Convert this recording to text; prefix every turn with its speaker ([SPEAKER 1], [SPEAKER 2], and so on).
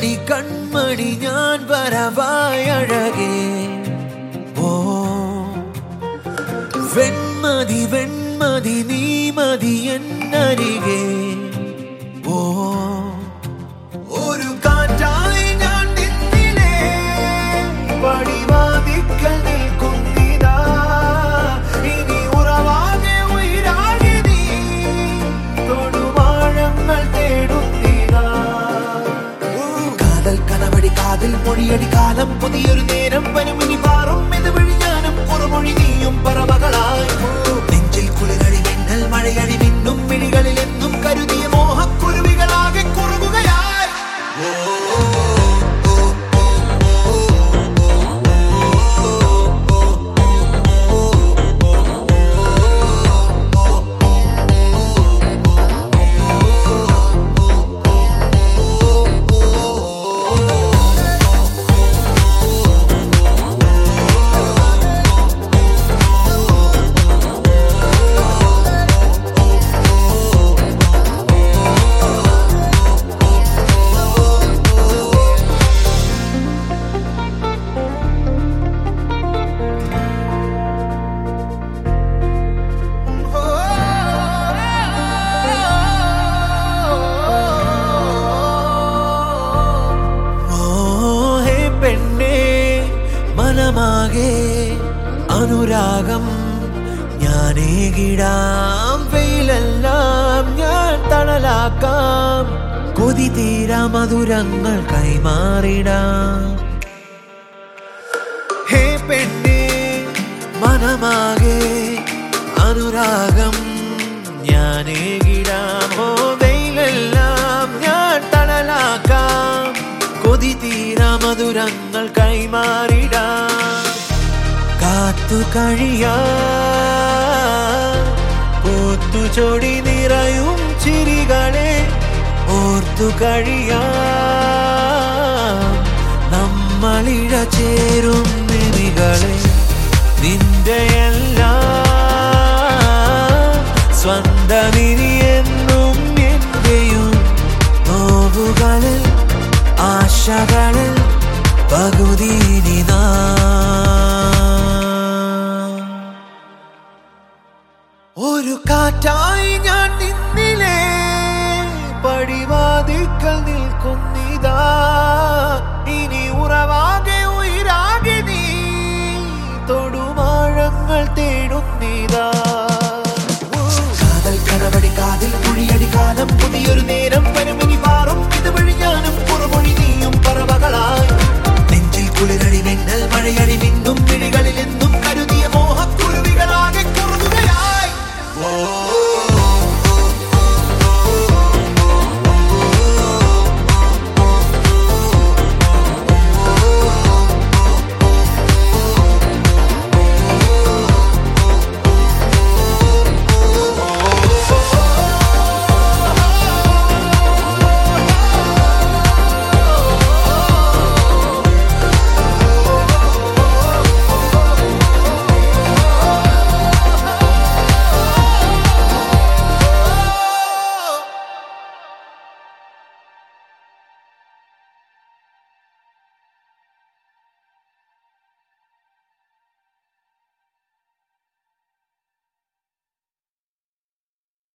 [SPEAKER 1] കൺമണി കൺമണി ഞാൻ വരവായി അഴകേ ഓ വെൺമതി വെൺമതി നീ മതി എന്നരികെ ഓ ഒരു കാറ്റായി ഞാൻ നിന്നിലേ പടിവാതിക്കൽ നിൽക്കുന്നിതാ ഇനി ഉറവാകെ ഉയരാകെ നീ തൊടുവാഴങ്ങൾ തേടുന്നിതാ കാതൽ കനവടി കാതിൽ മൊഴിയടി കാലം പുതിയൊരു നേരം വനുമിനി പാറും ഇതുവഴി ഞാനും കുറുമൊഴി നീയും പറവകളായി നെഞ്ചിൽ കുളിരടി മിന്നൽ മഴയടി മിന്നും മിഴികളിൽ എന്നും കരുതിയ മോഹക്കുരുവികളാകെ കുറുകുകയായി അനുരാഗം ഞാനേകിടാം വെയിലെല്ലാം ഞാൻ തണലാക്കാം കൊതി തീരാ മധുരങ്ങൾ കൈമാറിടാം ഹേ പെണ്ണേ മനമാകെ അനുരാഗം ഞാനേകിടാം ഓ വെയിലെല്ലാം ഞാൻ തണലാക്കാം കൊതി തീരാ മധുരങ്ങൾ കൈമാറിടാം കാത്തു കഴിയാ പൂത്തു ചൊടി നിറയും ചിരികളെ ഓർത്തു കഴിയാ നമ്മളിഴ ചേരും നിമികളെ നിന്റെ എല്ലാം സ്വന്തമിനി എന്നും എന്റെയും നോവുകളിൽ ആശകളിൽ പകുതി